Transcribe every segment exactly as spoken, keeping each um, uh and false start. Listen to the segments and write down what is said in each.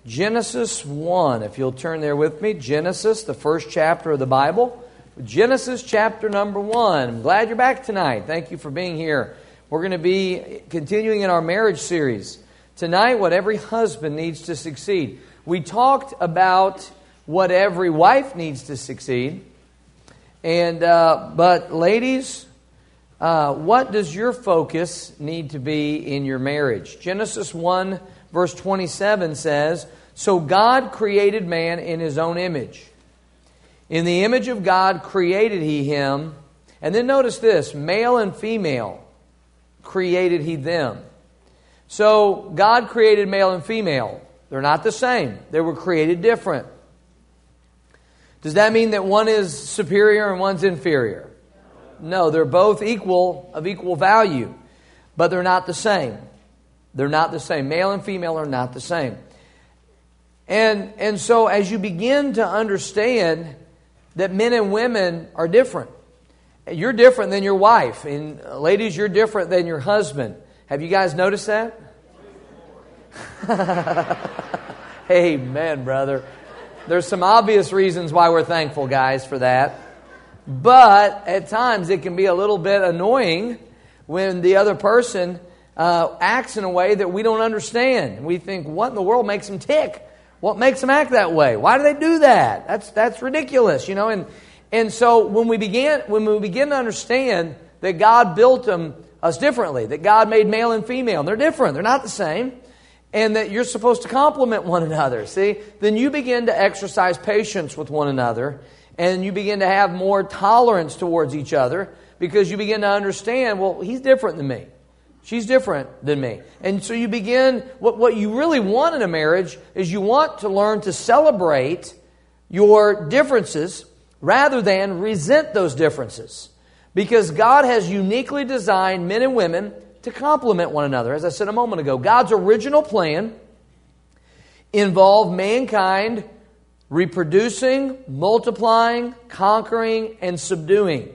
Genesis one. If you'll turn there with me. Genesis, the first chapter of the Bible. Genesis chapter number one. I'm glad you're back tonight. Thank you for being here. We're going to be continuing in our marriage series. Tonight, what every husband needs to succeed. We talked about what every wife needs to succeed. And uh, but ladies, uh, what does your focus need to be in your marriage? Genesis one verse twenty-seven says, "So God created man in His own image. In the image of God created He him." And then notice this, male and female created He them. So God created male and female. They're not the same. They were created different. Does that mean that one is superior and one's inferior? No, they're both equal, of equal value, but they're not the same. They're not the same. Male and female are not the same. And, and so as you begin to understand that men and women are different, you're different than your wife. And uh, ladies, you're different than your husband. Have you guys noticed that? Amen, brother. There's some obvious reasons why we're thankful, guys, for that. But at times it can be a little bit annoying when the other person uh, acts in a way that we don't understand. We think, what in the world makes them tick? What makes them act that way? Why do they do that? That's that's ridiculous, you know. And and so when we begin when we begin to understand that God built them us differently, that God made male and female, and they're different, they're not the same, and that you're supposed to complement one another. See, then you begin to exercise patience with one another, and you begin to have more tolerance towards each other because you begin to understand, well, he's different than me. She's different than me. And so you begin, what, what you really want in a marriage is you want to learn to celebrate your differences rather than resent those differences. Because God has uniquely designed men and women to complement one another. As I said a moment ago, God's original plan involved mankind reproducing, multiplying, conquering, and subduing.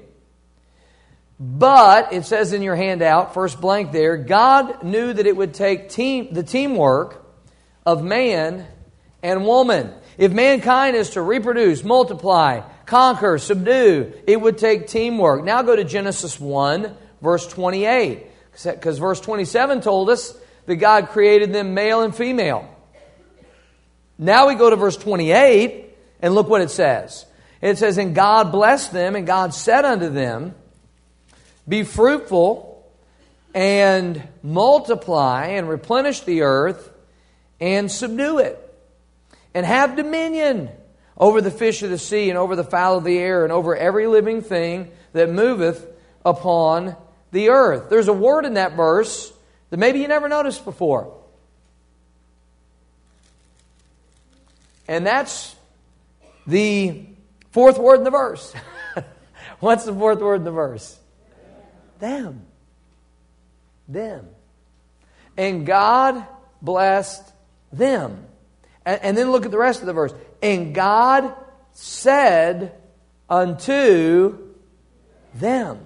But, it says in your handout, first blank there, God knew that it would take team, the teamwork of man and woman. If mankind is to reproduce, multiply, conquer, subdue, it would take teamwork. Now go to Genesis one, verse twenty-eight. Because verse twenty-seven told us that God created them male and female. Now we go to verse twenty-eight, and look what it says. It says, "And God blessed them, and God said unto them, Be fruitful, and multiply, and replenish the earth, and subdue it, and have dominion over the fish of the sea, and over the fowl of the air, and over every living thing that moveth upon the earth." There's a word in that verse that maybe you never noticed before. And that's the fourth word in the verse. What's the fourth word in the verse? Them. Them. And God blessed them. And, and then look at the rest of the verse. And God said unto them.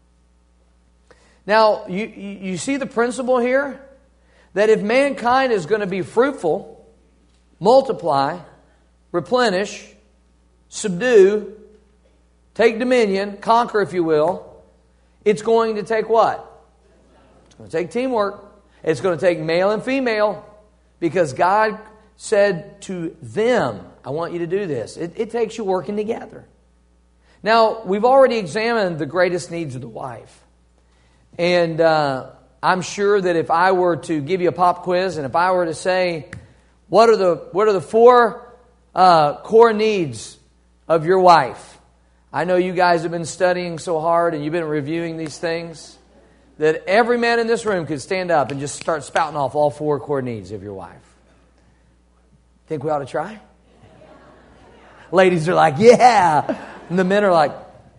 Now, you, you see the principle here? That if mankind is going to be fruitful, multiply, replenish, subdue, take dominion, conquer if you will, it's going to take what? It's going to take teamwork. It's going to take male and female, because God said to them, I want you to do this. It, it takes you working together. Now, we've already examined the greatest needs of the wife. And uh, I'm sure that if I were to give you a pop quiz, and if I were to say, what are the what are the four uh, core needs of your wife? I know you guys have been studying so hard and you've been reviewing these things that every man in this room could stand up and just start spouting off all four core needs of your wife. Think we ought to try? Ladies are like, yeah. And the men are like,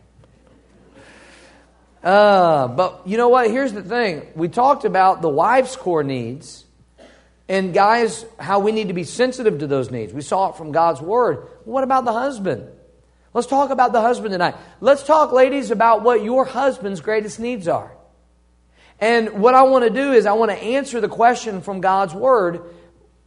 uh, but you know what? Here's the thing. We talked about the wife's core needs, and guys, how we need to be sensitive to those needs. We saw it from God's Word. What about the husband? Let's talk about the husband tonight. Let's talk, ladies, about what your husband's greatest needs are. And what I want to do is I want to answer the question from God's Word.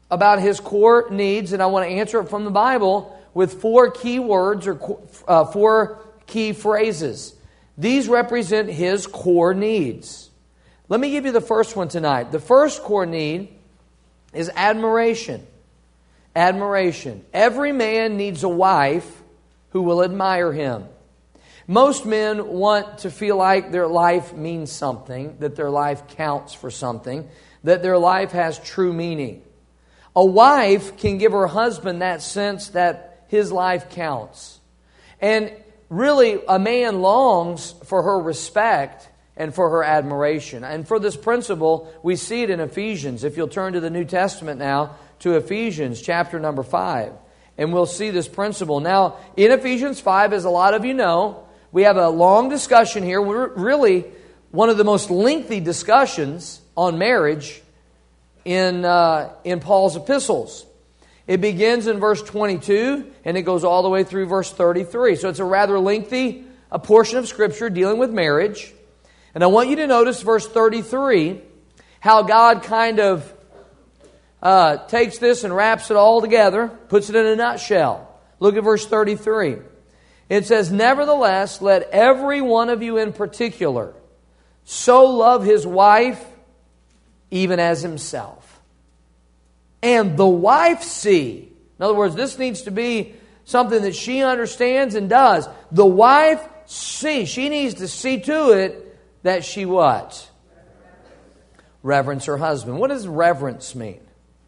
about his core needs, and I want to answer it from the Bible with four key words or uh, four key phrases. These represent his core needs. Let me give you the first one tonight. The first core need is admiration. Admiration. Every man needs a wife who will admire him. Most men want to feel like their life means something, that their life counts for something, that their life has true meaning. A wife can give her husband that sense that his life counts. And really, a man longs for her respect and for her admiration. And for this principle, we see it in Ephesians. If you'll turn to the New Testament now, to Ephesians chapter number five. And we'll see this principle. Now, in Ephesians five, as a lot of you know, we have a long discussion here. We're really one of the most lengthy discussions on marriage in, uh, in Paul's epistles. It begins in verse twenty-two and it goes all the way through verse thirty-three. So it's a rather lengthy a portion of Scripture dealing with marriage. And I want you to notice verse thirty-three, how God kind of uh, takes this and wraps it all together, puts it in a nutshell. Look at verse thirty-three. It says, "Nevertheless, let every one of you in particular so love his wife even as himself. And the wife see." In other words, this needs to be something that she understands and does. The wife see. She needs to see to it that she what? Reverence her husband. What does reverence mean?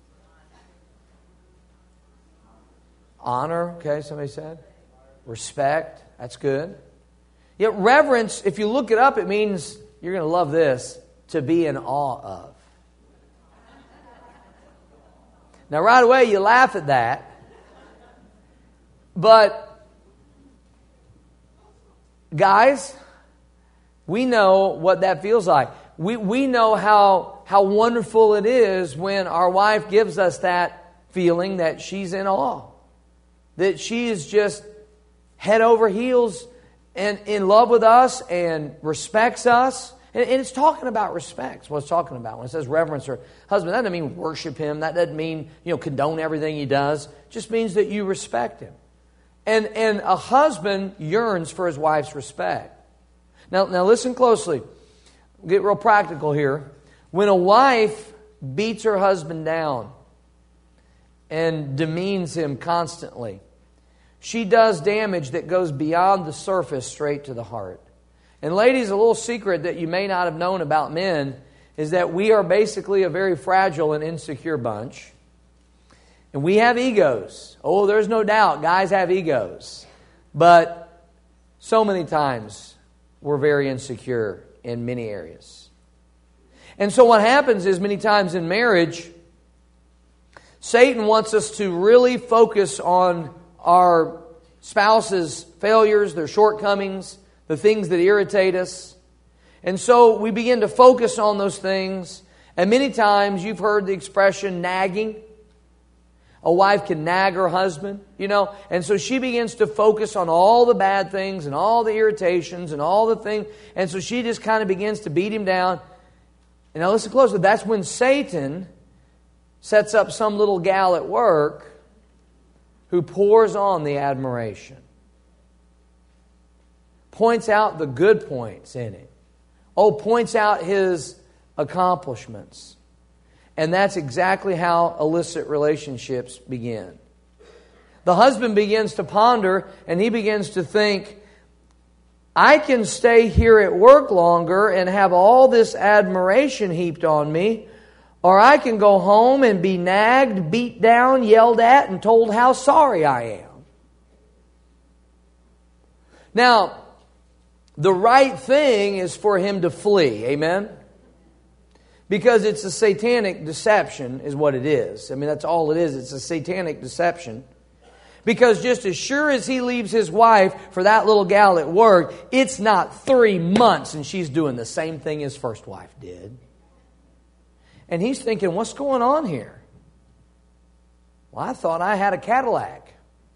Honor, okay, somebody said. Respect, that's good. Yet reverence, if you look it up, it means, you're going to love this, to be in awe of. Now right away you laugh at that, but guys, we know what that feels like. We we know how how wonderful it is when our wife gives us that feeling that she's in awe, that she is just head over heels and in love with us and respects us. And, and it's talking about respect. That's what it's talking about. When it says reverence her husband, that doesn't mean worship him. That doesn't mean, you know, condone everything he does. It just means that you respect him. And and a husband yearns for his wife's respect. Now, now listen closely. We'll get real practical here. When a wife beats her husband down and demeans him constantly, she does damage that goes beyond the surface straight to the heart. And ladies, a little secret that you may not have known about men is that we are basically a very fragile and insecure bunch. And we have egos. Oh, there's no doubt, guys have egos. But so many times we're very insecure in many areas. And so what happens is many times in marriage, Satan wants us to really focus on our spouse's failures, their shortcomings, the things that irritate us. And so we begin to focus on those things. And many times you've heard the expression nagging. A wife can nag her husband, you know. And so she begins to focus on all the bad things and all the irritations and all the things. And so she just kind of begins to beat him down. And now listen closely. That's when Satan sets up some little gal at work who pours on the admiration. Points out the good points in it. Oh, points out his accomplishments. And that's exactly how illicit relationships begin. The husband begins to ponder and he begins to think, I can stay here at work longer and have all this admiration heaped on me, or I can go home and be nagged, beat down, yelled at, and told how sorry I am. Now, the right thing is for him to flee. Amen? Because it's a satanic deception is what it is. I mean, that's all it is. It's a satanic deception. Because just as sure as he leaves his wife for that little gal at work, it's not three months and she's doing the same thing his first wife did. And he's thinking, what's going on here? Well, I thought I had a Cadillac.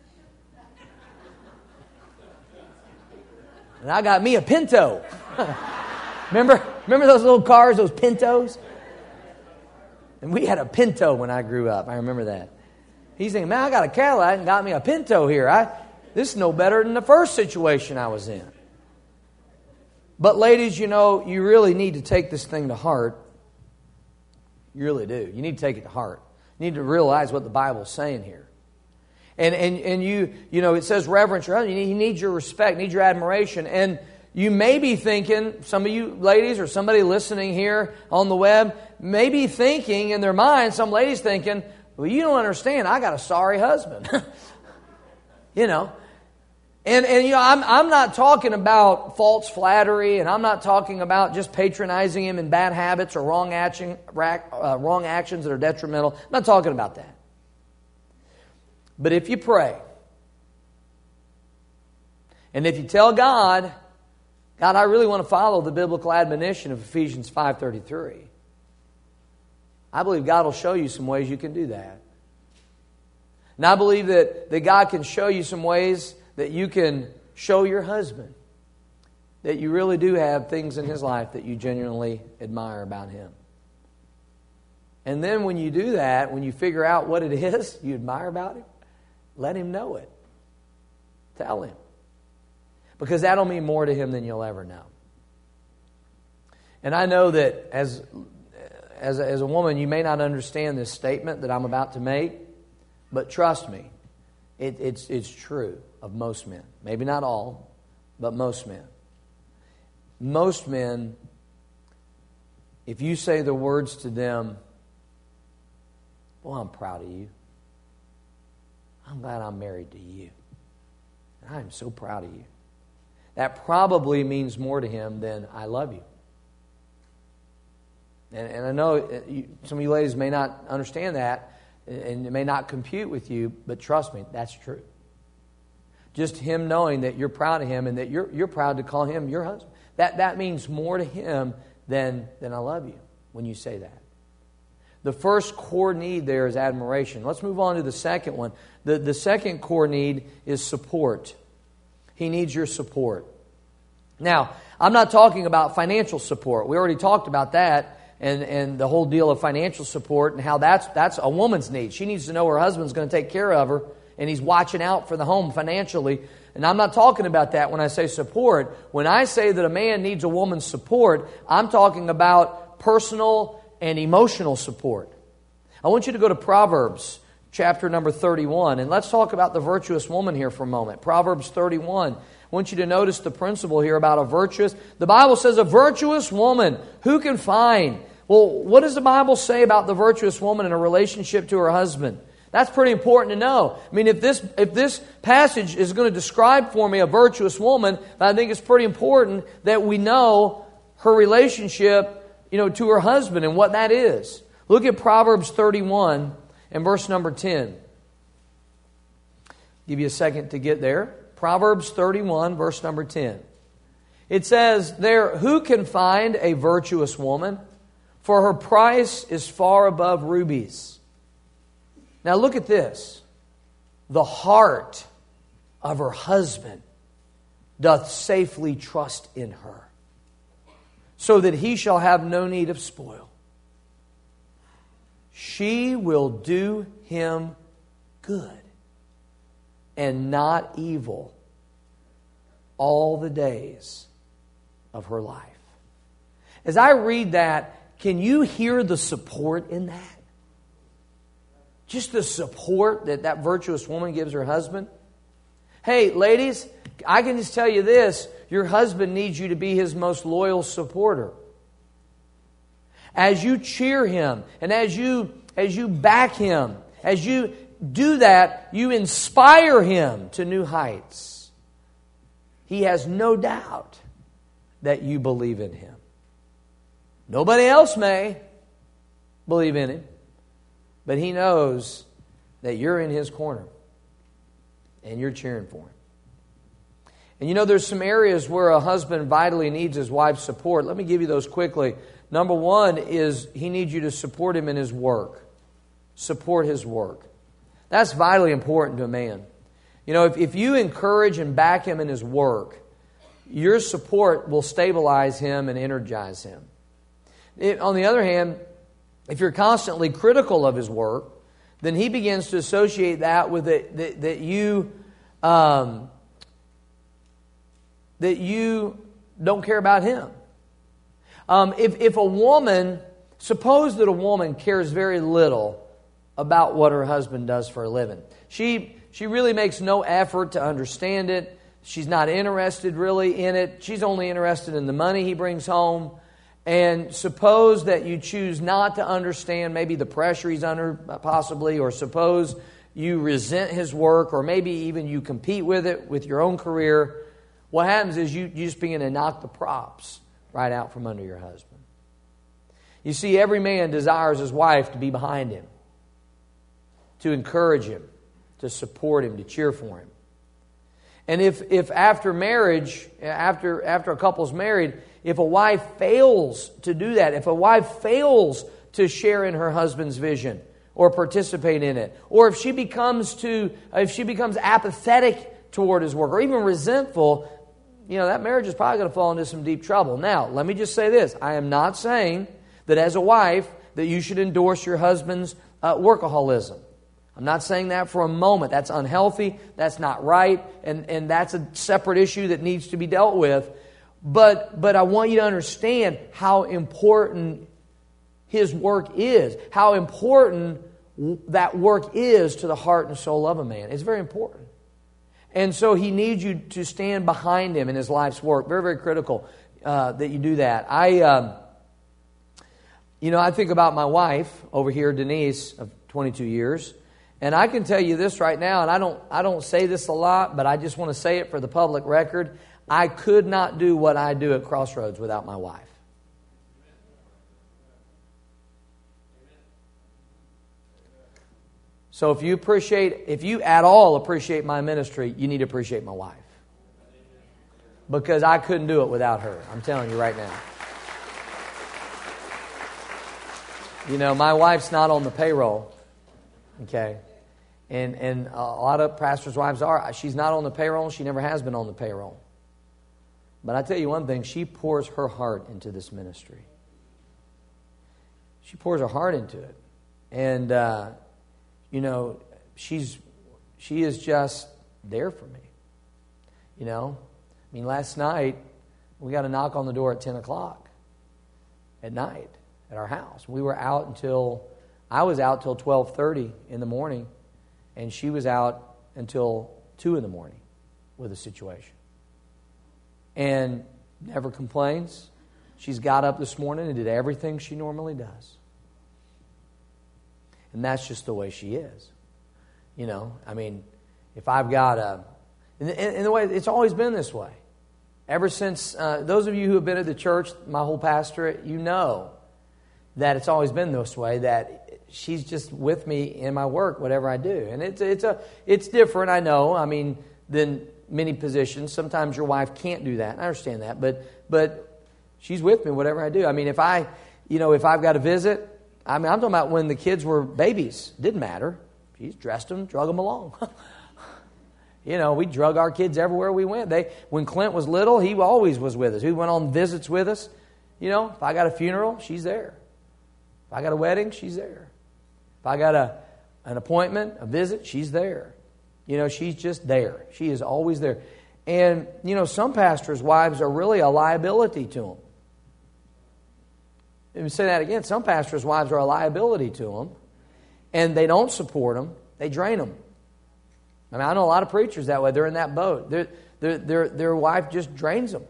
And I got me a Pinto. remember, remember those little cars, those Pintos? And we had a Pinto when I grew up. I remember that. He's thinking, man, I got a Cadillac and got me a Pinto here. I, this is no better than the first situation I was in. But ladies, you know, you really need to take this thing to heart. You really do. You need to take it to heart. You need to realize what the Bible's saying here. And and and you, you know, it says reverence your husband. He needs your respect, needs your admiration. And you may be thinking, some of you ladies or somebody listening here on the web, may be thinking in their mind, some ladies thinking, well, you don't understand, I got a sorry husband. You know. And, and you know, I'm, I'm not talking about false flattery, and I'm not talking about just patronizing him in bad habits or wrong, action, uh, wrong actions that are detrimental. I'm not talking about that. But if you pray, and if you tell God, God, I really want to follow the biblical admonition of Ephesians five thirty-three, I believe God will show you some ways you can do that. And I believe that, that God can show you some ways that you can show your husband that you really do have things in his life that you genuinely admire about him. And then when you do that, when you figure out what it is you admire about him, let him know it. Tell him. Because that'll mean more to him than you'll ever know. And I know that as, as, a, as a woman, you may not understand this statement that I'm about to make, but trust me, it, it's, it's true of most men. Maybe not all, but most men. Most men, if you say the words to them, well, I'm proud of you. I'm glad I'm married to you. And I'm so proud of you. That probably means more to him than I love you. And, and I know you, some of you ladies may not understand that, and it may not compute with you, but trust me, that's true. Just him knowing that you're proud of him and that you're you're proud to call him your husband. That that means more to him than, than I love you when you say that. The first core need there is admiration. Let's move on to the second one. The, the second core need is support. He needs your support. Now, I'm not talking about financial support. We already talked about that and, and the whole deal of financial support and how that's that's a woman's need. She needs to know her husband's going to take care of her and he's watching out for the home financially. And I'm not talking about that when I say support. When I say that a man needs a woman's support, I'm talking about personal and emotional support. I want you to go to Proverbs chapter number thirty-one, and let's talk about the virtuous woman here for a moment. Proverbs thirty-one. I want you to notice the principle here about a virtuous. The Bible says a virtuous woman, who can find? Well, what does the Bible say about the virtuous woman in a relationship to her husband? That's pretty important to know. I mean, if this if this passage is going to describe for me a virtuous woman, I think it's pretty important that we know her relationship, you know, to her husband and what that is. Look at Proverbs thirty-one and verse number ten. Give you a second to get there. Proverbs thirty-one, verse number ten. It says there, who can find a virtuous woman? For her price is far above rubies. Now look at this. The heart of her husband doth safely trust in her, so that he shall have no need of spoil. She will do him good and not evil all the days of her life. As I read that, can you hear the support in that? Just the support that that virtuous woman gives her husband. Hey, ladies, I can just tell you this. Your husband needs you to be his most loyal supporter. As you cheer him and as you as you back him, as you do that, you inspire him to new heights. He has no doubt that you believe in him. Nobody else may believe in him, but he knows that you're in his corner and you're cheering for him. And you know, there's some areas where a husband vitally needs his wife's support. Let me give you those quickly. Number one is he needs you to support him in his work. Support his work. That's vitally important to a man. You know, if, if you encourage and back him in his work, your support will stabilize him and energize him. It, on the other hand, if you're constantly critical of his work, then he begins to associate that with it, that, that you um, that you don't care about him. Um, if, if a woman, suppose that a woman cares very little about what her husband does for a living. She, she really makes no effort to understand it. She's not interested really in it. She's only interested in the money he brings home. And suppose that you choose not to understand maybe the pressure he's under possibly, or suppose you resent his work, or maybe even you compete with it with your own career. What happens is you, you just begin to knock the props right out from under your husband. You see, every man desires his wife to be behind him, to encourage him, to support him, to cheer for him. And if, if after marriage, after, after a couple's married, if a wife fails to do that, if a wife fails to share in her husband's vision or participate in it, or if she becomes to, if she becomes apathetic toward his work, or even resentful, you know, that marriage is probably going to fall into some deep trouble. Now, let me just say this. I am not saying that as a wife that you should endorse your husband's uh, workaholism. I'm not saying that for a moment. That's unhealthy. That's not right. And, and that's a separate issue that needs to be dealt with. But, but I want you to understand how important his work is. How important that work is to the heart and soul of a man. It's very important. And so he needs you to stand behind him in his life's work. Very, very critical uh, that you do that. I, um, you know, I think about my wife over here, Denise, of twenty-two years. And I can tell you this right now, and I don't I don't say this a lot, but I just want to say it for the public record. I could not do what I do at Crossroads without my wife. So if you appreciate, if you at all appreciate my ministry, you need to appreciate my wife. Because I couldn't do it without her. I'm telling you right now. You know, my wife's not on the payroll. Okay? And and a lot of pastors' wives are. She's not on the payroll. She never has been on the payroll. But I tell you one thing, she pours her heart into this ministry. She pours her heart into it. And, uh, you know, she's she is just there for me. You know? I mean, last night, we got a knock on the door at ten o'clock at night at our house. We were out until, I was out till twelve thirty in the morning, and she was out until two in the morning with a situation. And never complains. She's got up this morning and did everything she normally does. And that's just the way she is. You know, I mean, if I've got a... In the, in the way, it's always been this way. Ever since, uh, those of you who have been at the church, my whole pastorate, you know that it's always been this way, that she's just with me in my work, whatever I do. And it's, it's, a, it's different, I know, I mean, than many positions. Sometimes your wife can't do that. I understand that. But but she's with me whatever I do. I mean, if I, you know, if I've got a visit, I mean, I'm talking about when the kids were babies. Didn't matter. She's dressed them, drug them along. You know, we drug our kids everywhere we went. They When Clint was little, he always was with us. He went on visits with us. You know, if I got a funeral, she's there. If I got a wedding, she's there. If I got a an appointment, a visit, she's there. You know, she's just there. She is always there. And, you know, some pastors' wives are really a liability to them. Let me say that again. Some pastors' wives are a liability to them. And they don't support them. They drain them. I mean, I know a lot of preachers that way. They're in that boat. They're, they're, they're, their wife just drains them.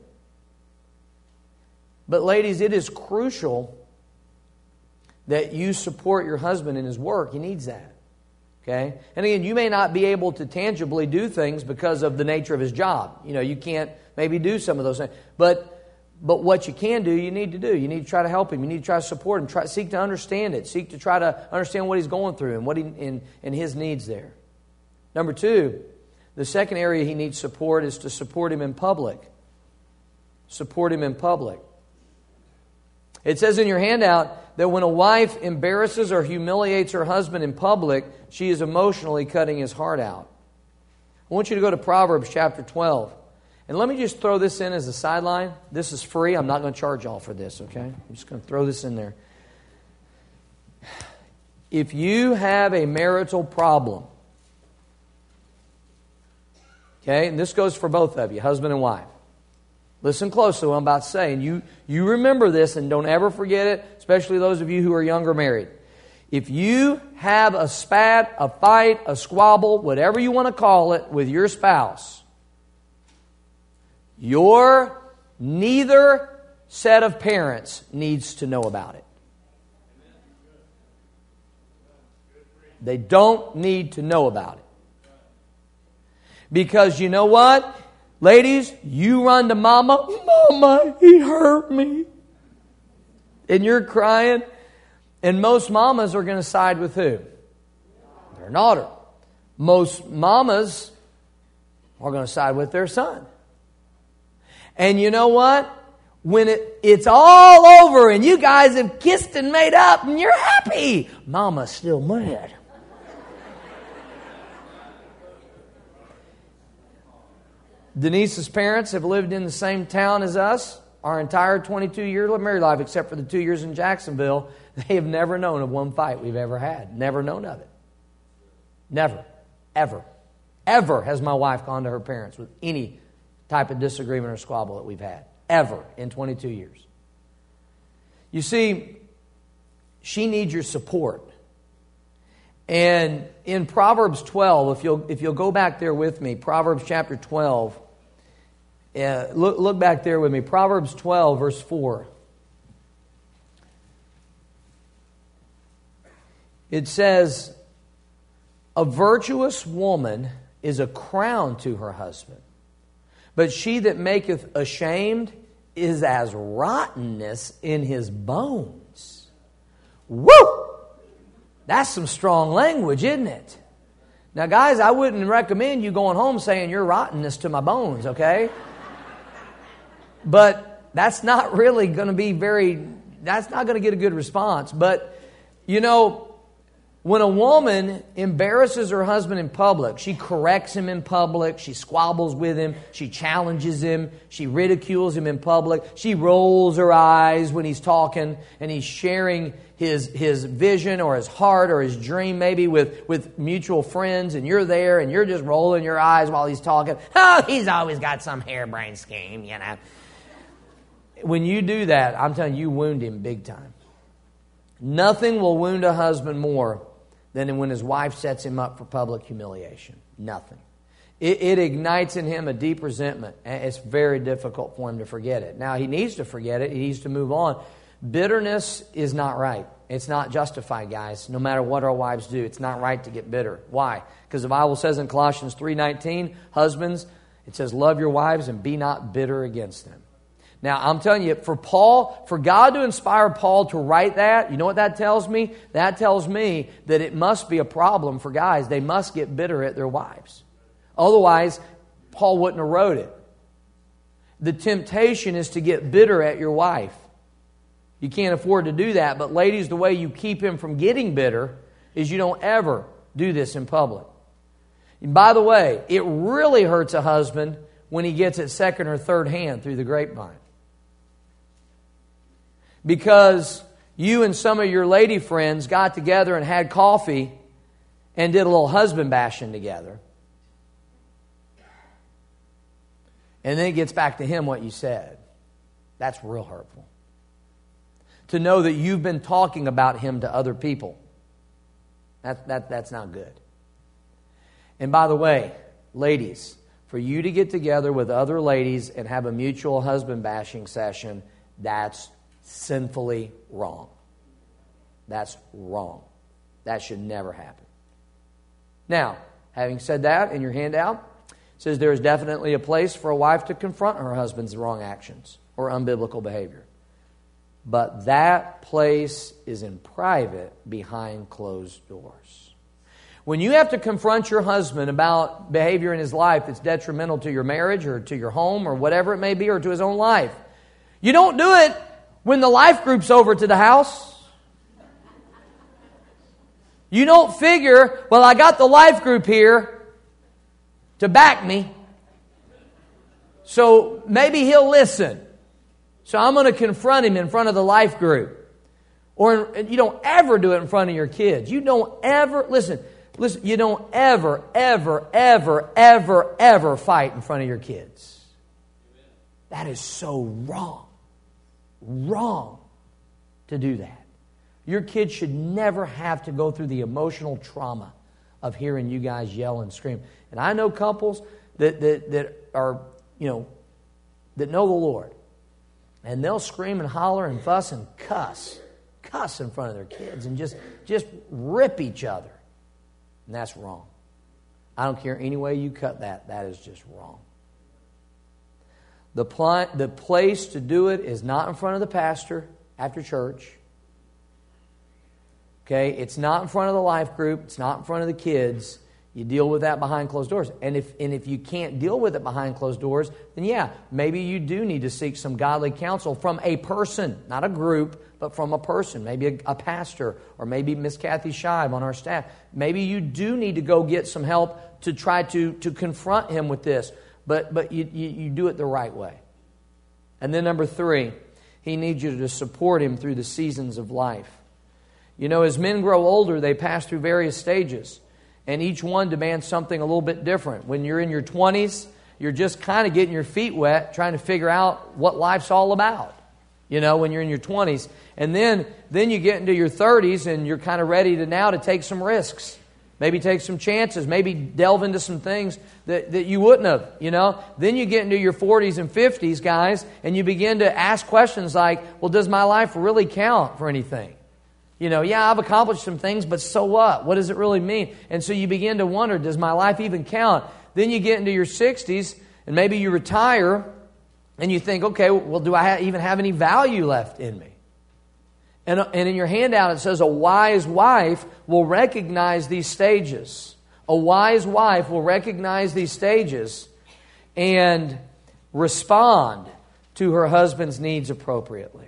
But ladies, it is crucial that you support your husband in his work. He needs that. Okay? And again, you may not be able to tangibly do things because of the nature of his job. You know, you can't maybe do some of those things. But but what you can do, you need to do. You need to try to help him. You need to try to support him. Try, seek to understand it. Seek to try to understand what he's going through and what he and, and his needs there. Number two, the second area he needs support is to support him in public. Support him in public. It says in your handout that when a wife embarrasses or humiliates her husband in public, she is emotionally cutting his heart out. I want you to go to Proverbs chapter twelve. And let me just throw this in as a sideline. This is free. I'm not going to charge y'all for this, okay? I'm just going to throw this in there. If you have a marital problem, okay, and this goes for both of you, husband and wife. Listen closely to what I'm about to say, and you, you remember this and don't ever forget it, especially those of you who are younger married. If you have a spat, a fight, a squabble, whatever you want to call it, with your spouse, your neither set of parents needs to know about it. They don't need to know about it. Because you know what? Ladies, you run to mama, Mama, he hurt me. And you're crying. And most mamas are going to side with who? Their daughter. Most mamas are going to side with their son. And you know what? When it, it's all over and you guys have kissed and made up and you're happy, mama's still mad. Denise's parents have lived in the same town as us our entire twenty-two year married life, except for the two years in Jacksonville. They have never known of one fight we've ever had. Never known of it. Never. Ever. Ever has my wife gone to her parents with any type of disagreement or squabble that we've had. Ever in twenty-two years. You see, she needs your support. And in Proverbs twelve, if you'll if you'll go back there with me, Proverbs chapter twelve, uh, look, look back there with me, Proverbs twelve, verse four. It says, a virtuous woman is a crown to her husband, but she that maketh ashamed is as rottenness in his bones. Woo! That's some strong language, isn't it? Now, guys, I wouldn't recommend you going home saying you're rottenness to my bones, okay? But that's not really going to be very, that's not going to get a good response. But, you know, when a woman embarrasses her husband in public, she corrects him in public, she squabbles with him, she challenges him, she ridicules him in public, she rolls her eyes when he's talking and he's sharing his his vision or his heart or his dream maybe with, with mutual friends, and you're there and you're just rolling your eyes while he's talking. Oh, he's always got some harebrained scheme, you know. When you do that, I'm telling you, you wound him big time. Nothing will wound a husband more than when his wife sets him up for public humiliation. Nothing. It, it ignites in him a deep resentment. And it's very difficult for him to forget it. Now, he needs to forget it. He needs to move on. Bitterness is not right. It's not justified, guys. No matter what our wives do, it's not right to get bitter. Why? Because the Bible says in Colossians three nineteen, husbands, it says, love your wives and be not bitter against them. Now, I'm telling you, for Paul, for God to inspire Paul to write that, you know what that tells me? That tells me that it must be a problem for guys. They must get bitter at their wives. Otherwise, Paul wouldn't have wrote it. The temptation is to get bitter at your wife. You can't afford to do that. But ladies, the way you keep him from getting bitter is you don't ever do this in public. And by the way, it really hurts a husband when he gets it second or third hand through the grapevine. Because you and some of your lady friends got together and had coffee and did a little husband bashing together. And then it gets back to him what you said. That's real hurtful. To know that you've been talking about him to other people. That, that, that's not good. And by the way, ladies, for you to get together with other ladies and have a mutual husband bashing session, that's sinfully wrong. That's wrong. That should never happen. Now, having said that, in your handout, it says there is definitely a place for a wife to confront her husband's wrong actions or unbiblical behavior. But that place is in private behind closed doors. When you have to confront your husband about behavior in his life that's detrimental to your marriage or to your home or whatever it may be or to his own life, you don't do it when the life group's over to the house. You don't figure, well, I got the life group here to back me, so maybe he'll listen. So I'm going to confront him in front of the life group. Or you don't ever do it in front of your kids. You don't ever, listen, listen, you don't ever, ever, ever, ever, ever fight in front of your kids. That is so wrong. Wrong to do that. Your kids should never have to go through the emotional trauma of hearing you guys yell and scream. And I know couples that, that, that are, you know, that know the Lord. And they'll scream and holler and fuss and cuss. Cuss in front of their kids and just, just rip each other. And that's wrong. I don't care any way you cut that. That is just wrong. The, pl- the place to do it is not in front of the pastor after church. Okay? It's not in front of the life group. It's not in front of the kids. You deal with that behind closed doors. And if and if you can't deal with it behind closed doors, then yeah, maybe you do need to seek some godly counsel from a person, not a group, but from a person, maybe a, a pastor, or maybe Miss Kathy Shive on our staff. Maybe you do need to go get some help to try to, to confront him with this, but but you, you, you do it the right way. And then number three, he needs you to support him through the seasons of life. You know, as men grow older, they pass through various stages. And each one demands something a little bit different. When you're in your twenties, you're just kind of getting your feet wet, trying to figure out what life's all about. You know, when you're in your twenties. And then, then you get into your thirties and you're kind of ready to now to take some risks. Maybe take some chances. Maybe delve into some things that, that you wouldn't have, you know. Then you get into your forties and fifties, guys, and you begin to ask questions like, well, does my life really count for anything? You know, yeah, I've accomplished some things, but so what? What does it really mean? And so you begin to wonder, does my life even count? Then you get into your sixties, and maybe you retire, and you think, okay, well, do I even have any value left in me? And, and in your handout it says, a wise wife will recognize these stages. A wise wife will recognize these stages and respond to her husband's needs appropriately.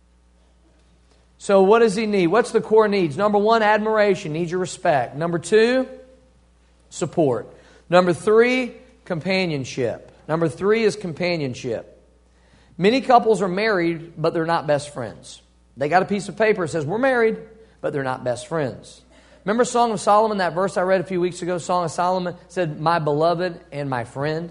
So what does he need? What's the core needs? Number one, admiration. Needs your respect. Number two, support. Number three, companionship. Number three is companionship. Many couples are married, but they're not best friends. They got a piece of paper that says, we're married, but they're not best friends. Remember Song of Solomon, that verse I read a few weeks ago? Song of Solomon said, my beloved and my friend.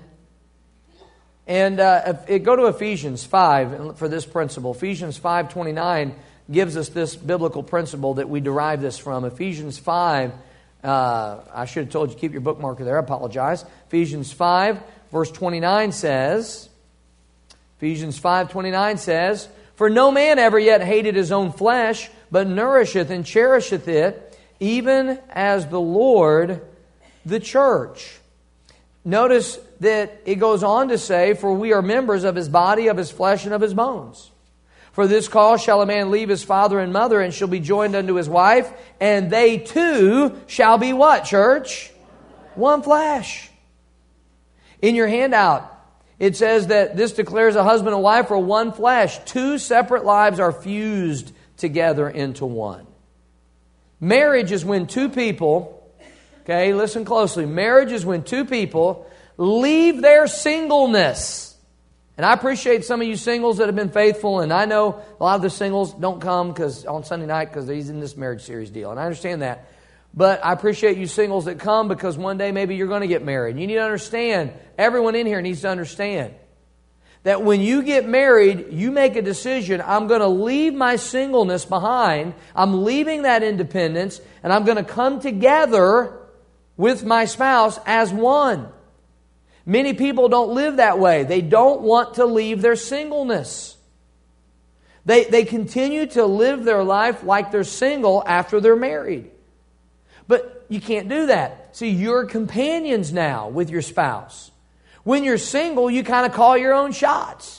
And uh, if, go to Ephesians five for this principle. Ephesians five twenty-nine gives us this biblical principle that we derive this from. Ephesians five, uh, I should have told you to keep your bookmarker there. I apologize. Ephesians five, verse twenty-nine says, Ephesians five twenty-nine says, for no man ever yet hated his own flesh, but nourisheth and cherisheth it, even as the Lord the church. Notice that it goes on to say, for we are members of his body, of his flesh, and of his bones. For this cause shall a man leave his father and mother, and shall be joined unto his wife, and they two shall be what, church? One flesh. In your handout, it says that this declares a husband and wife are one flesh. Two separate lives are fused together into one. Marriage is when two people, okay, listen closely. Marriage is when two people leave their singleness. And I appreciate some of you singles that have been faithful, and I know a lot of the singles don't come because on Sunday night because he's in this marriage series deal, and I understand that. But I appreciate you singles that come because one day maybe you're going to get married. And you need to understand, everyone in here needs to understand that when you get married, you make a decision, I'm going to leave my singleness behind, I'm leaving that independence, and I'm going to come together with my spouse as one. Many people don't live that way. They don't want to leave their singleness. They, they continue to live their life like they're single after they're married. But you can't do that. See, you're companions now with your spouse. When you're single, you kind of call your own shots.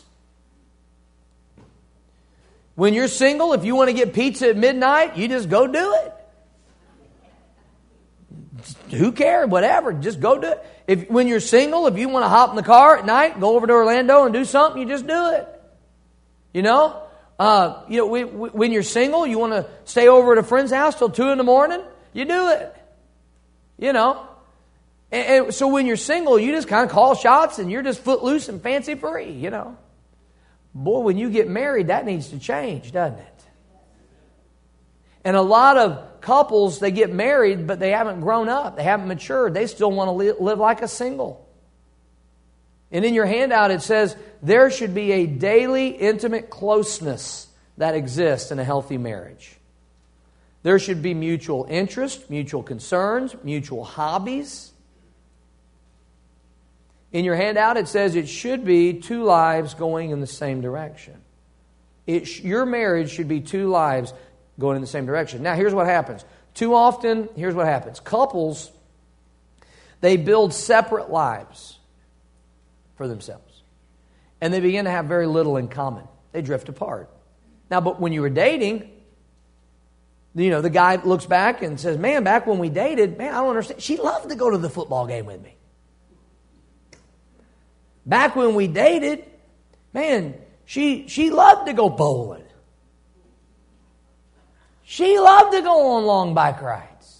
When you're single, if you want to get pizza at midnight, you just go do it. Who cares? Whatever. Just go do it. If when you're single, if you want to hop in the car at night, go over to Orlando and do something, you just do it. You know? Uh, you know, we, we, when you're single, you want to stay over at a friend's house till two in the morning, you do it. You know? And, and so when you're single, you just kind of call shots and you're just footloose and fancy free, you know? Boy, when you get married, that needs to change, doesn't it? And a lot of couples, they get married, but they haven't grown up. They haven't matured. They still want to li- live like a single. And in your handout, it says, there should be a daily intimate closeness that exists in a healthy marriage. There should be mutual interest, mutual concerns, mutual hobbies. In your handout, it says it should be two lives going in the same direction. It sh- your marriage should be two lives going in the same direction. Now, here's what happens. Too often, here's what happens. Couples, they build separate lives for themselves. And they begin to have very little in common. They drift apart. Now, but when you were dating, you know, the guy looks back and says, man, back when we dated, man, I don't understand. She loved to go to the football game with me. Back when we dated, man, she she loved to go bowling. She loved to go on long bike rides.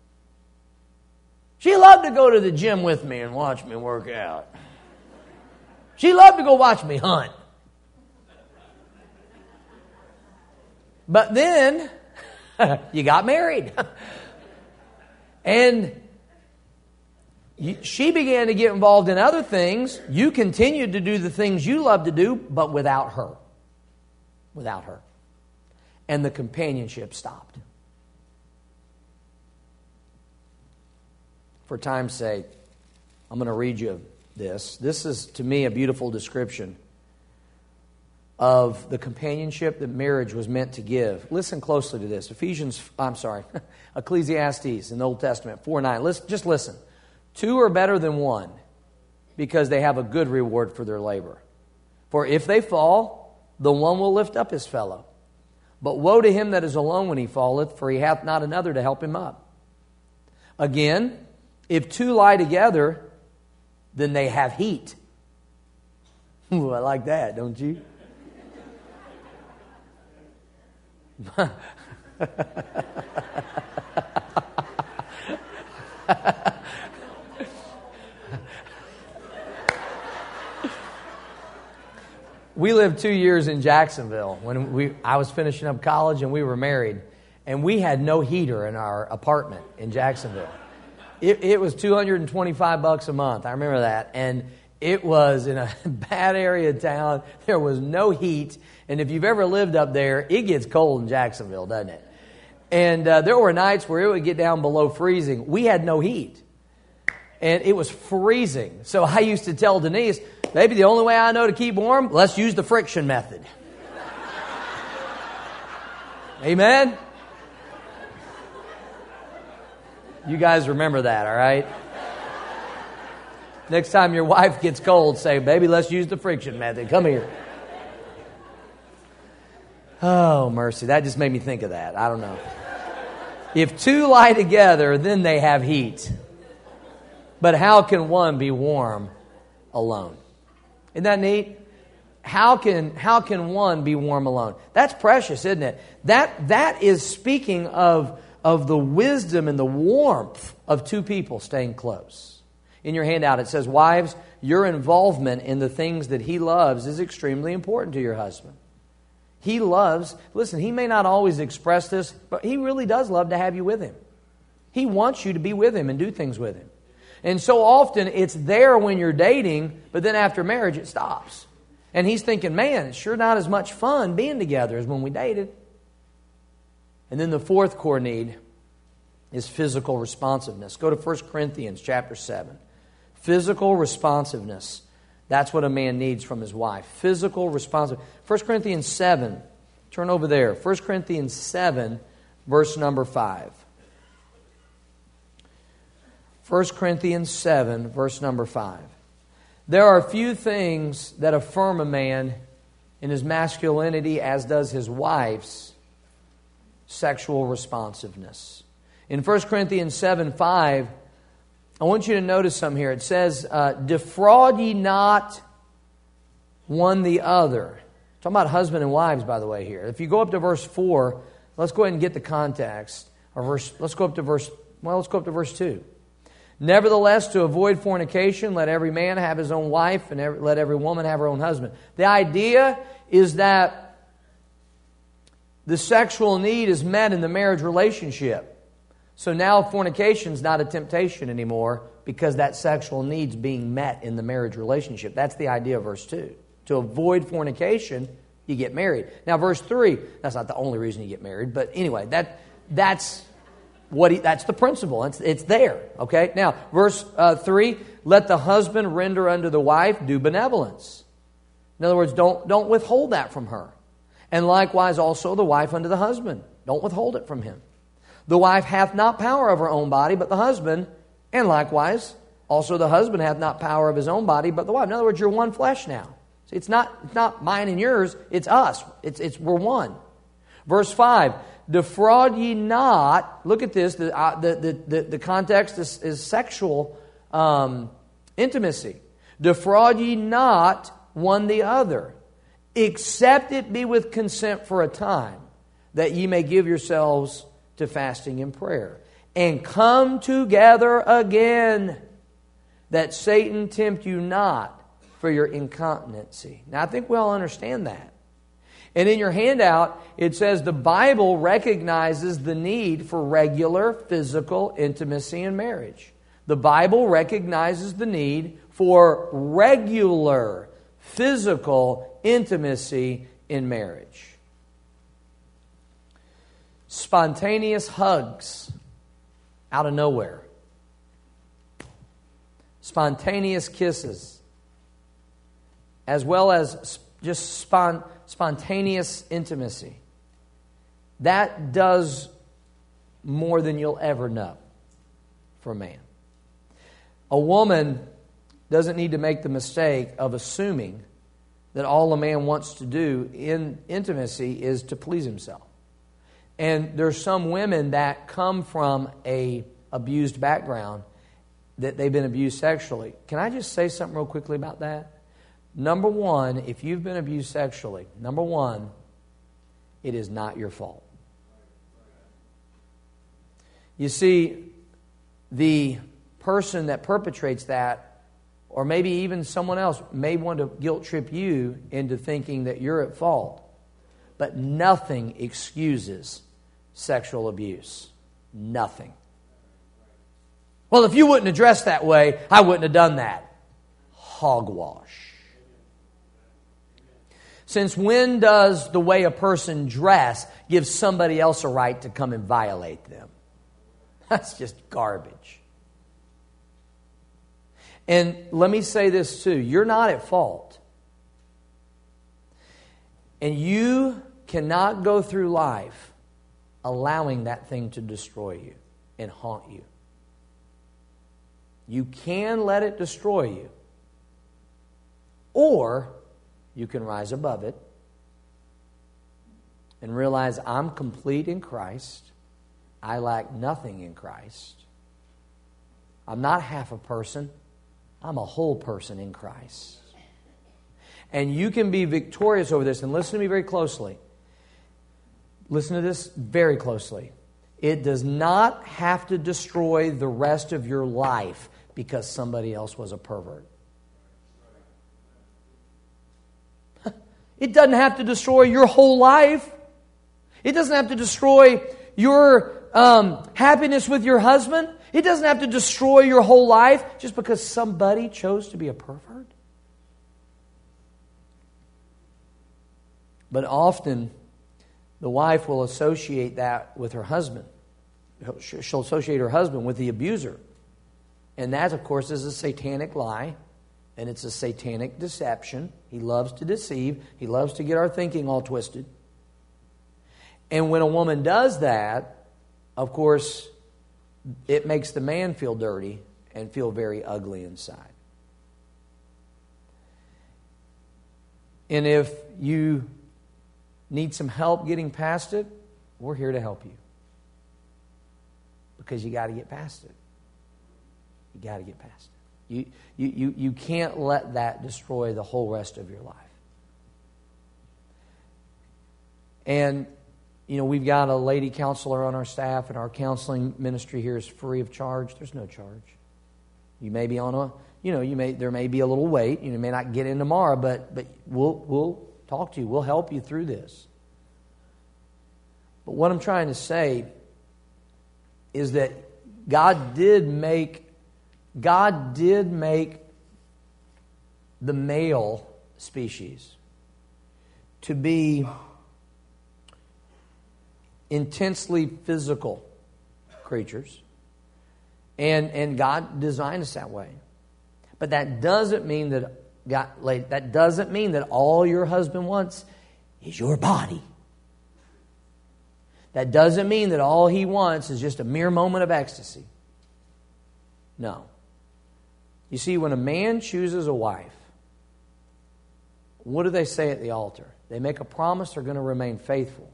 She loved to go to the gym with me and watch me work out. She loved to go watch me hunt. But then, you got married. And you, she began to get involved in other things. You continued to do the things you love to do, but without her. Without her. And the companionship stopped. For time's sake, I'm going to read you this. This is, to me, a beautiful description of the companionship that marriage was meant to give. Listen closely to this. Ephesians, I'm sorry, Ecclesiastes in the Old Testament, four nine. Listen, just listen. Two are better than one because they have a good reward for their labor. For if they fall, the one will lift up his fellow. But woe to him that is alone when he falleth, for he hath not another to help him up. Again, if two lie together, then they have heat. Ooh, I like that, don't you? We lived two years in Jacksonville when we I was finishing up college and we were married, and we had no heater in our apartment in Jacksonville. It, it was two hundred twenty-five bucks a month. I remember that, and it was in a bad area of town. There was no heat. And if you've ever lived up there, it gets cold in Jacksonville, doesn't it? And uh, there were nights where it would get down below freezing. We had no heat. And it was freezing. So I used to tell Denise, baby, the only way I know to keep warm, let's use the friction method. Amen? You guys remember that, all right? Next time your wife gets cold, say, baby, let's use the friction method. Come here. Oh, mercy. That just made me think of that. I don't know. If two lie together, then they have heat. But how can one be warm alone? Isn't that neat? How can, how can one be warm alone? That's precious, isn't it? That, that is speaking of, of the wisdom and the warmth of two people staying close. In your handout, it says, wives, your involvement in the things that he loves is extremely important to your husband. He loves, listen, he may not always express this, but he really does love to have you with him. He wants you to be with him and do things with him. And so often it's there when you're dating, but then after marriage it stops. And he's thinking, man, it's sure not as much fun being together as when we dated. And then the fourth core need is physical responsiveness. Go to First Corinthians chapter seven. Physical responsiveness. That's what a man needs from his wife. Physical responsiveness. First Corinthians seven. Turn over there. First Corinthians seven, verse number five. First Corinthians seven, verse number five. There are few things that affirm a man in his masculinity as does his wife's sexual responsiveness. In First Corinthians seven, five, I want you to notice something here. It says, uh, defraud ye not one the other. Talking about husband and wives, by the way, here. If you go up to verse four, let's go ahead and get the context. Or verse, let's go up to verse, well, let's go up to verse two. Nevertheless, to avoid fornication, let every man have his own wife, and every, let every woman have her own husband. The idea is that the sexual need is met in the marriage relationship. So now fornication is not a temptation anymore because that sexual need's being met in the marriage relationship. That's the idea of verse two. To avoid fornication, you get married. Now, verse three, that's not the only reason you get married, but anyway, that that's what he, that's the principle. It's, it's there, okay? Now, verse uh, three, let the husband render unto the wife due benevolence. In other words, don't, don't withhold that from her. And likewise also the wife unto the husband. Don't withhold it from him. The wife hath not power of her own body, but the husband. And likewise, also the husband hath not power of his own body, but the wife. In other words, you're one flesh now. See, it's not, it's not mine and yours, it's us. It's, it's, we're one. Verse five, defraud ye not. Look at this. The, uh, the, the, the, the context is, is sexual um, intimacy. Defraud ye not one the other, except it be with consent for a time, that ye may give yourselves to fasting and prayer, and come together again, that Satan tempt you not for your incontinency. Now, I think we all understand that. And in your handout, it says the Bible recognizes the need for regular physical intimacy in marriage. The Bible recognizes the need for regular physical intimacy in marriage. Spontaneous hugs out of nowhere. Spontaneous kisses. As well as just spon- spontaneous intimacy. That does more than you'll ever know for a man. A woman doesn't need to make the mistake of assuming that all a man wants to do in intimacy is to please himself. And there's some women that come from a abused background, that they've been abused sexually. Can I just say something real quickly about that? Number one, if you've been abused sexually, number one, it is not your fault. You see, the person that perpetrates that, or maybe even someone else, may want to guilt trip you into thinking that you're at fault. But nothing excuses sexual abuse. Nothing. Well, if you wouldn't have dressed that way, I wouldn't have done that. Hogwash. Since when does the way a person dress give somebody else a right to come and violate them? That's just garbage. And let me say this too. You're not at fault. And you cannot go through life allowing that thing to destroy you and haunt you. You can let it destroy you. Or you can rise above it and realize I'm complete in Christ. I lack nothing in Christ. I'm not half a person. I'm a whole person in Christ. And you can be victorious over this. And listen to me very closely. Listen to this very closely. It does not have to destroy the rest of your life because somebody else was a pervert. It doesn't have to destroy your whole life. It doesn't have to destroy your um, happiness with your husband. It doesn't have to destroy your whole life just because somebody chose to be a pervert. But often, the wife will associate that with her husband. She'll associate her husband with the abuser. And that, of course, is a satanic lie. And it's a satanic deception. He loves to deceive. He loves to get our thinking all twisted. And when a woman does that, of course, it makes the man feel dirty and feel very ugly inside. And if you need some help getting past it, we're here to help you. Because you got to get past it. You got to get past it. You, you, you, you can't let that destroy the whole rest of your life. And, you know, we've got a lady counselor on our staff, and our counseling ministry here is free of charge. There's no charge. You may be on a, you know, you may there may be a little wait. You may not get in tomorrow, but but we'll we'll talk to you. We'll help you through this. But what I'm trying to say is that God did make God did make the male species to be intensely physical creatures. And, and God designed us that way. But that doesn't mean that God, that doesn't mean that all your husband wants is your body. That doesn't mean that all he wants is just a mere moment of ecstasy. No. You see, when a man chooses a wife, what do they say at the altar? They make a promise they're going to remain faithful.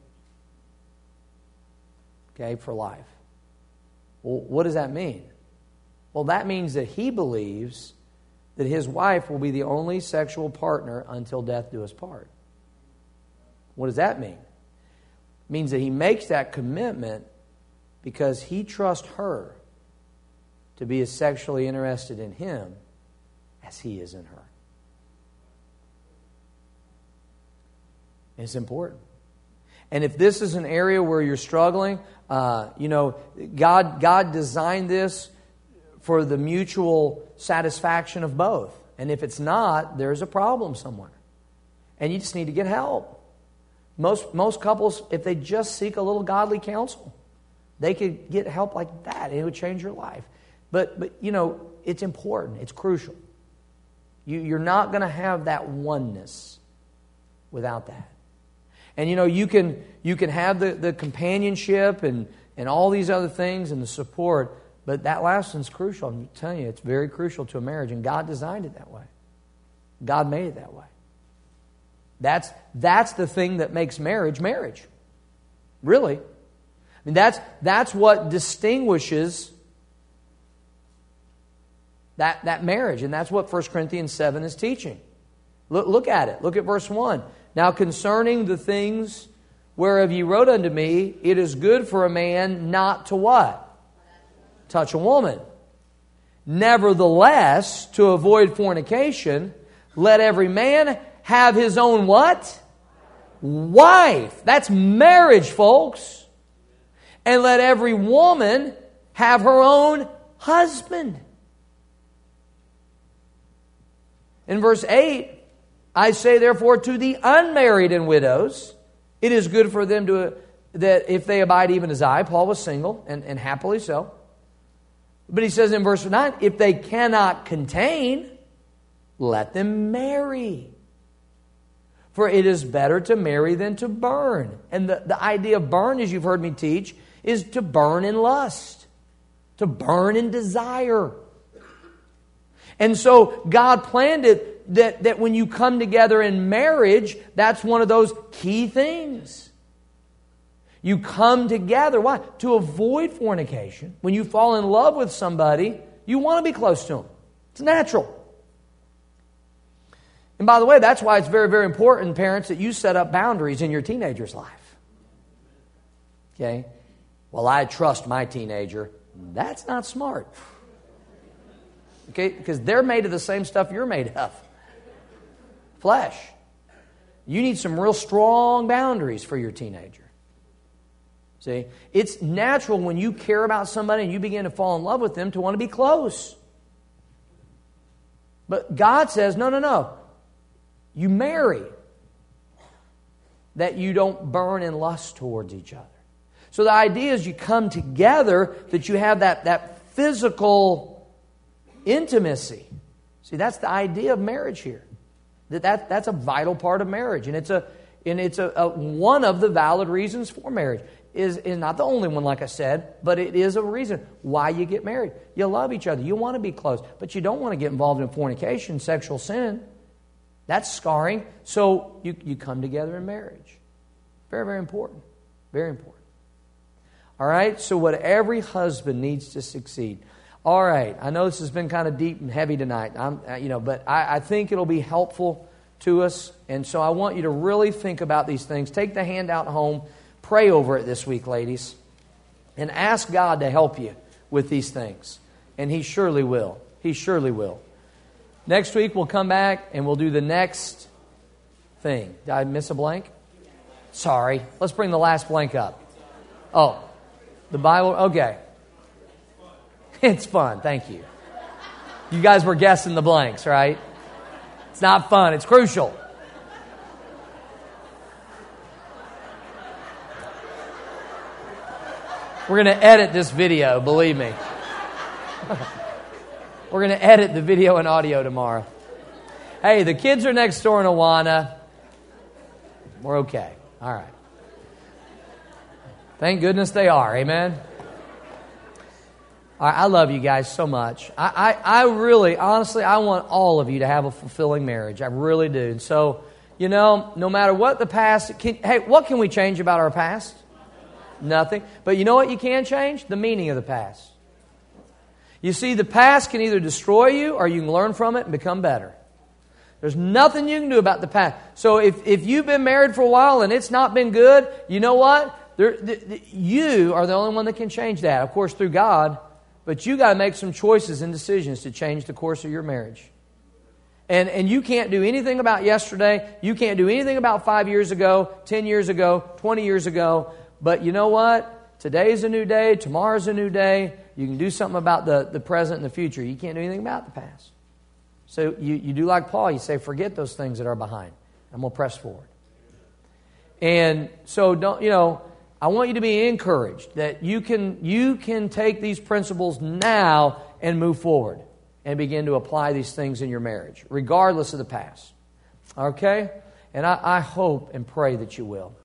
Okay, for life. Well, what does that mean? Well, that means that he believes that his wife will be the only sexual partner until death do us part. What does that mean? It means that he makes that commitment because he trusts her to be as sexually interested in him as he is in her. It's important. And if this is an area where you're struggling, uh, you know, God, God designed this for the mutual satisfaction of both. And if it's not, there's a problem somewhere. And you just need to get help. Most, most couples, if they just seek a little godly counsel, they could get help like that. It would change your life. But, but you know, it's important. It's crucial. You, you're not going to have that oneness without that. And, you know, you can you can have the, the companionship and, and all these other things and the support, but that last one's crucial. I'm telling you, it's very crucial to a marriage, and God designed it that way. God made it that way. That's, that's the thing that makes marriage marriage. Really. I mean, that's, that's what distinguishes that, that marriage, and that's what First Corinthians seven is teaching. Look, look at it. Look at verse one. Now concerning the things whereof ye wrote unto me, it is good for a man not to what? Touch a woman. Nevertheless, to avoid fornication, let every man have his own what? Wife. That's marriage, folks. And let every woman have her own husband. In verse eight, I say therefore to the unmarried and widows, it is good for them to that if they abide even as I. Paul was single, and, and happily so. But he says in verse nine, if they cannot contain, let them marry. For it is better to marry than to burn. And the, the idea of burn, as you've heard me teach, is to burn in lust, to burn in desire. And so God planned it that, that when you come together in marriage, that's one of those key things. You come together. Why? To avoid fornication. When you fall in love with somebody, you want to be close to them. It's natural. And by the way, that's why it's very, very important, parents, that you set up boundaries in your teenager's life. Okay? Well, I trust my teenager. That's not smart. Okay? Because they're made of the same stuff you're made of. Flesh. You need some real strong boundaries for your teenager. See? It's natural when you care about somebody and you begin to fall in love with them to want to be close. But God says, no, no, no. You marry that you don't burn in lust towards each other. So the idea is you come together, that you have that, that physical intimacy. See, that's the idea of marriage here. That, that that's a vital part of marriage, and it's a and it's a, a one of the valid reasons for marriage. Is is not the only one, like I said, but it is a reason why you get married. You love each other, you want to be close, but you don't want to get involved in fornication, sexual sin. That's scarring. So you you come together in marriage. Very, very important. Very important. All right. So what every husband needs to succeed. All right, I know this has been kind of deep and heavy tonight, I'm, you know, but I, I think it'll be helpful to us, and so I want you to really think about these things. Take the handout home, pray over it this week, ladies, and ask God to help you with these things, and He surely will. He surely will. Next week we'll come back and we'll do the next thing. Did I miss a blank? Sorry. Let's bring the last blank up. Oh, the Bible? Okay. It's fun. Thank you. You guys were guessing the blanks, right? It's not fun. It's crucial. We're going to edit this video, believe me. We're going to edit the video and audio tomorrow. Hey, the kids are next door in Awana. We're okay. All right. Thank goodness they are. Amen. All right, I love you guys so much. I, I, I really, honestly, I want all of you to have a fulfilling marriage. I really do. And so, you know, no matter what the past, can, hey, what can we change about our past? Nothing. But you know what you can change? The meaning of the past. You see, the past can either destroy you or you can learn from it and become better. There's nothing you can do about the past. So if, if you've been married for a while and it's not been good, you know what? There, the, the, you are the only one that can change that. Of course, through God. But you got to make some choices and decisions to change the course of your marriage. And, and you can't do anything about yesterday. You can't do anything about five years ago, ten years ago, twenty years ago. But you know what? Today's a new day. Tomorrow's a new day. You can do something about the, the present and the future. You can't do anything about the past. So you, you do like Paul. You say, forget those things that are behind. I'm going to press forward. And so, don't you know, I want you to be encouraged that you can, you can take these principles now and move forward and begin to apply these things in your marriage, regardless of the past. Okay? And I, I hope and pray that you will.